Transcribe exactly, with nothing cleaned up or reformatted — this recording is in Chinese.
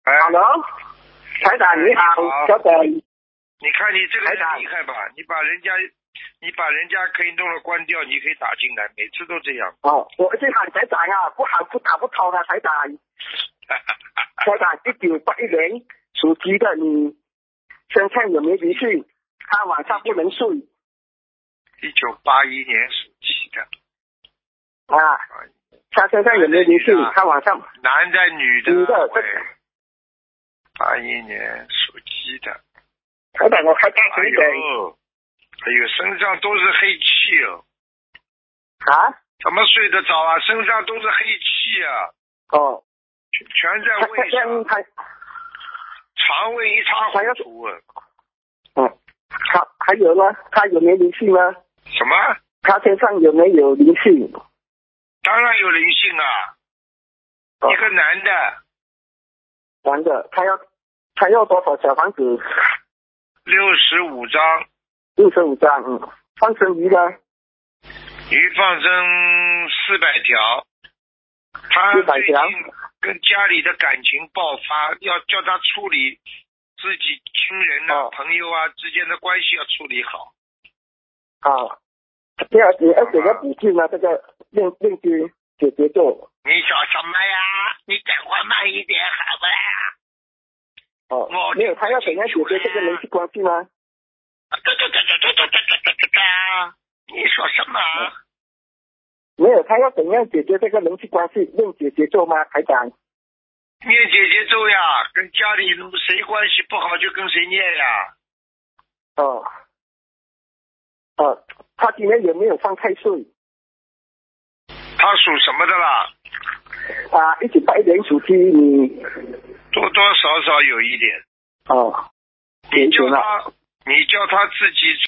哎 Hello， 台长你好，小等。 你看你这个人厉害吧？你把人家，你把人家可以弄了关掉，你可以打进来，每次都这样。 哦，我这喊台长啊，不好不打不通啊，台长。台长，一九八一年属鸡的，你身上有没有灵性？他晚上不能睡。 一九八一年属鸡的。 啊，他身上有没有灵性？他晚上。 男的女的？ 女的。 八一年属鸡的。 台长，我开大声一点。 哎呦，哎呦，身上都是黑气哦。 啊？ 怎么睡得着啊？身上都是黑气啊。 哦。 全在胃上。肠胃一塌糊涂啊。 嗯。他还有呢？他有没有灵性呢？ 什么？ 他身上有没有灵性？ 当然有灵性啊。哦、一个男的。 男的，他要他要多少小房子？ 六十五张。 六十五张，嗯。放生鱼呢？ 鱼放生四百条。他最近跟家里的感情爆发，要叫他处理自己亲人啊、哦、朋友啊之间的关系要处理好。 啊，第二第二这个补救呢，这个令令君解决做。 你说什么呀？你讲话慢一点好不啦？ 哦，我没有，他要怎样解决这个人际关系呢？ 对对对对对对对对对对啊！你说什么？ 嗯没有，他要怎样解决这个人际关系？用解决咒吗？台长？ 念解结咒呀，跟家里谁关系不好就跟谁念呀。 哦，哦，他今天有没有犯太岁？ 他属什么的啦？ 啊，一九八一年属鸡，你多多少少有一点。 哦， 你叫他，你叫他自己。